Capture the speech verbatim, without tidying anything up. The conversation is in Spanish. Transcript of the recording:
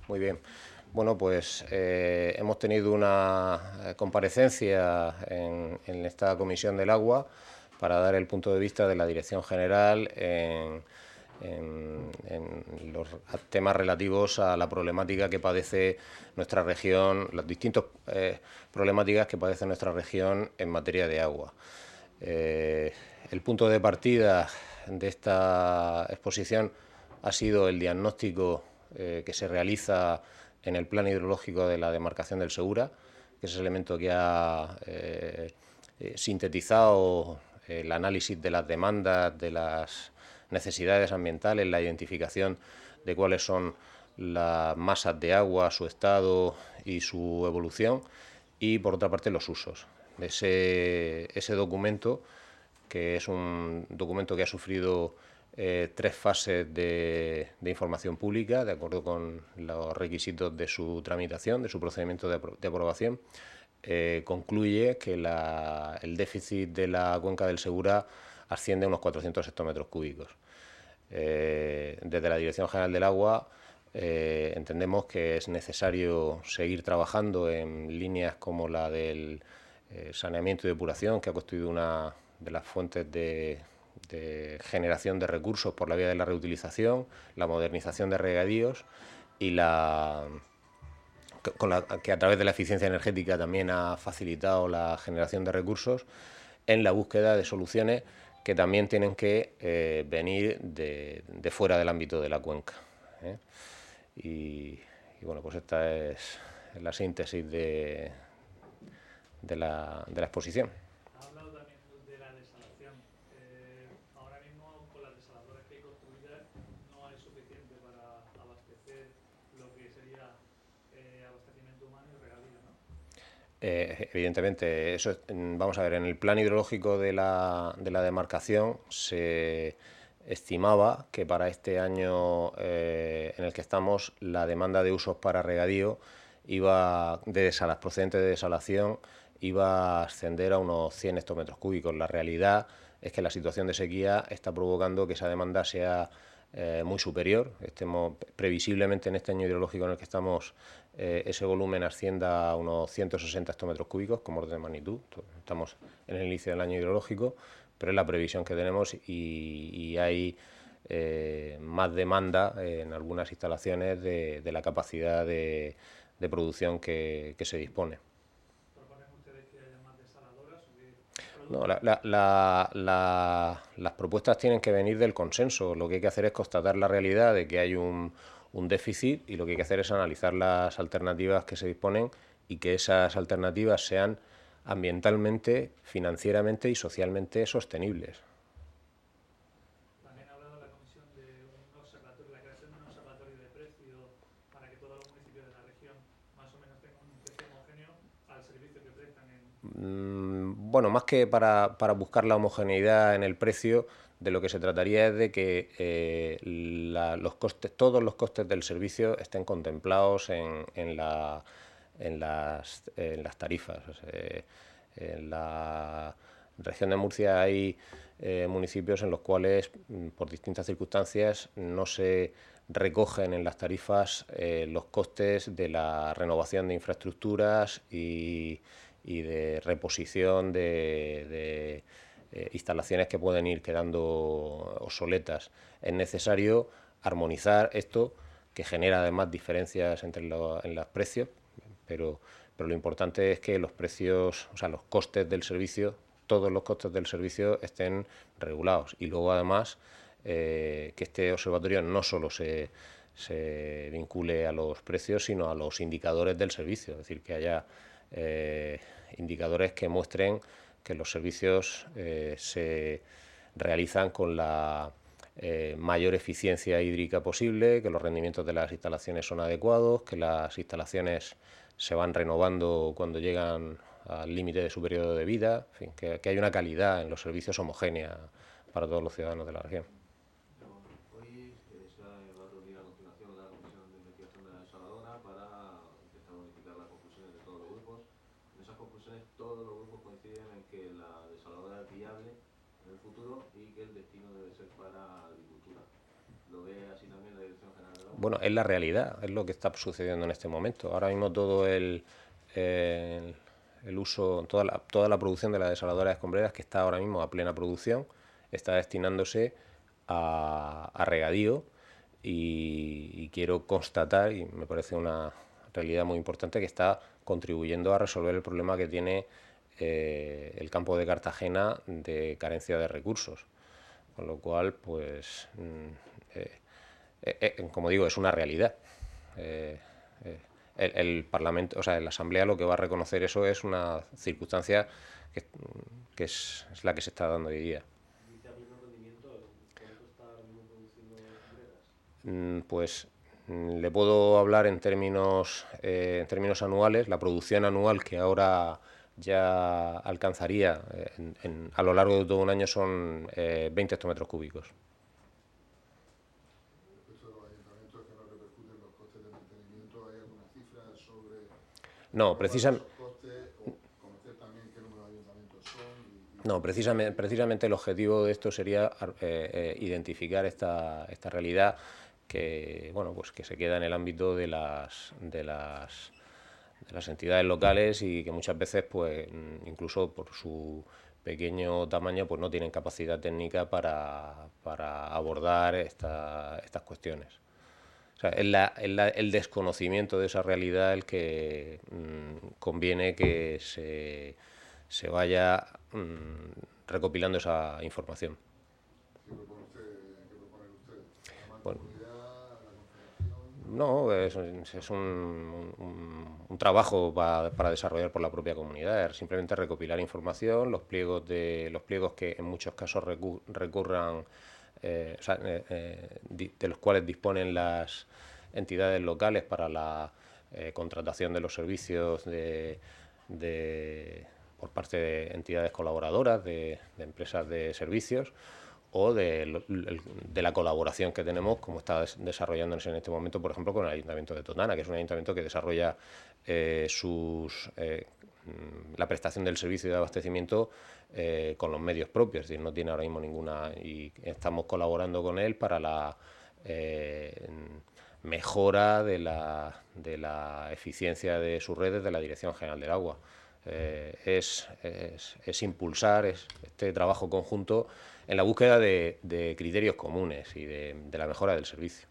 Muy bien. Bueno, pues eh, hemos tenido una comparecencia en, en esta Comisión del Agua para dar el punto de vista de la Dirección General en, en, en los temas relativos a la problemática que padece nuestra región, las distintas eh, problemáticas que padece nuestra región en materia de agua. Eh, el punto de partida de esta exposición ha sido el diagnóstico eh, que se realiza en el plan hidrológico de la demarcación del Segura, que es el elemento que ha eh, eh, sintetizado el análisis de las demandas, de las necesidades ambientales, la identificación de cuáles son las masas de agua, su estado y su evolución, y por otra parte los usos. Ese, ese documento, que es un documento que ha sufrido eh, tres fases de, de información pública, de acuerdo con los requisitos de su tramitación, de su procedimiento de, apro de aprobación, eh, concluye que la, el déficit de la cuenca del Segura asciende a unos cuatrocientos hectómetros cúbicos. Eh, desde la Dirección General del Agua eh, entendemos que es necesario seguir trabajando en líneas como la del eh, saneamiento y depuración, que ha constituido una de las fuentes de, de generación de recursos por la vía de la reutilización, la modernización de regadíos y la, con la que a través de la eficiencia energética también ha facilitado la generación de recursos, en la búsqueda de soluciones que también tienen que eh, venir de, de fuera del ámbito de la cuenca. ¿eh? Y, y bueno, pues esta es la síntesis de, de, la, de la exposición. Ha hablado también de la desalación. Eh, ahora mismo, con las desaladoras que hay construidas, no hay suficiente para abastecer lo que sería eh, abastecimiento humano y regadío, ¿no? Eh, evidentemente, eso es, vamos a ver, en el plan hidrológico de la, de la demarcación se estimaba que para este año eh, en el que estamos la demanda de usos para regadío iba de desalas, procedente de desalación iba a ascender a unos cien hectómetros cúbicos. La realidad es que la situación de sequía está provocando que esa demanda sea eh, muy superior. Estemos, previsiblemente en este año hidrológico en el que estamos, eh, ese volumen ascienda a unos ciento sesenta hectómetros cúbicos como orden de magnitud. Estamos en el inicio del año hidrológico, pero es la previsión que tenemos y, y hay eh, más demanda eh, en algunas instalaciones de, de la capacidad de, de producción que, que se dispone. ¿Proponen ustedes que haya más desaladoras o que No, produzcan? la, la, la, la, las propuestas tienen que venir del consenso. Lo que hay que hacer es constatar la realidad de que hay un, un déficit y lo que hay que hacer es analizar las alternativas que se disponen y que esas alternativas sean ambientalmente, financieramente y socialmente sostenibles. También ha hablado la Comisión de un observatorio, la creación de un observatorio de precios para que todos los municipios de la región más o menos tengan un precio homogéneo al servicio que prestan en... Mm, bueno, más que para, para buscar la homogeneidad en el precio, de lo que se trataría es de que eh, la, los costes, todos los costes del servicio estén contemplados en, en, la, en, las, en las tarifas. O sea, en la región de Murcia hay eh, municipios en los cuales, por distintas circunstancias, no se recogen en las tarifas eh, los costes de la renovación de infraestructuras y, y de reposición de, de eh, instalaciones que pueden ir quedando obsoletas. Es necesario armonizar esto, que genera además diferencias entre lo, en los precios, pero, pero lo importante es que los precios, o sea, los costes del servicio, todos los costes del servicio estén regulados. Y luego además eh, que este observatorio no solo se, se vincule a los precios, sino a los indicadores del servicio, es decir, que haya eh, indicadores que muestren que los servicios eh, se realizan con la eh, mayor eficiencia hídrica posible, que los rendimientos de las instalaciones son adecuados, que las instalaciones se van renovando cuando llegan al límite de su periodo de vida, en fin, que, que hay una calidad en los servicios homogénea para todos los ciudadanos de la región. Hoy eh, se va a reunir a continuación la Comisión de Investigación de la Desaladora para intentar unificar las conclusiones de todos los grupos. En esas conclusiones todos los grupos coinciden en que la desaladora es viable en el futuro y que el destino debe ser para agricultura. ¿Lo ve así también la Dirección General del Agua? Bueno, es la realidad, es lo que está sucediendo en este momento. Ahora mismo todo el, el, el uso, toda la, toda la producción de la desaladora de escombreras, que está ahora mismo a plena producción, está destinándose a, a regadío y, y quiero constatar, y me parece una realidad muy importante, que está contribuyendo a resolver el problema que tiene eh, el campo de Cartagena de carencia de recursos. Con lo cual, pues, eh, eh, eh, como digo, es una realidad. Eh, eh, el, el Parlamento, o sea, la Asamblea lo que va a reconocer eso es una circunstancia que, que es, es la que se está dando hoy día. Dice a pleno rendimiento, ¿cuánto está ahora mismo produciendo escombreras? Mm, Pues mm, le puedo hablar en términos, eh, en términos anuales. La producción anual que ahora ya alcanzaría eh, en- en- a lo largo de todo un año son eh, veinte hectómetros cúbicos. Respecto a los ayuntamientos que no repercuten los costes de mantenimiento, ¿hay alguna cifra sobre No, probar precisamente. esos costes o conocer también qué número de ayuntamientos son? Y, y No, precisamente, precisamente el objetivo de esto sería eh, eh, identificar esta, esta realidad que, bueno, pues que se queda en el ámbito de las, de las, de las entidades locales y que muchas veces, pues, incluso por su pequeño tamaño, pues no tienen capacidad técnica para, para abordar esta, estas cuestiones. O sea, es, la, es la, el desconocimiento de esa realidad el que mmm, conviene que se, se vaya mmm, recopilando esa información. ¿qué propone usted? ¿Qué proponen ustedes? ¿La Bueno, mancomunidad, la confederación? no, es, es un, un, un trabajo pa, para desarrollar por la propia comunidad, es simplemente recopilar información, los pliegos, de, los pliegos que en muchos casos recu recurran, eh, o sea, eh, eh, de los cuales disponen las entidades locales para la eh, contratación de los servicios de, de, por parte de entidades colaboradoras, de, de empresas de servicios, o de, de la colaboración que tenemos, como está desarrollándose en este momento, por ejemplo, con el Ayuntamiento de Totana, que es un ayuntamiento que desarrolla eh, sus, eh, la prestación del servicio de abastecimiento eh, con los medios propios, es decir, no tiene ahora mismo ninguna, y estamos colaborando con él para la eh, mejora de la, de la eficiencia de sus redes de la Dirección General del Agua. Eh, es, es, es impulsar es, este trabajo conjunto en la búsqueda de, de criterios comunes y de, de la mejora del servicio.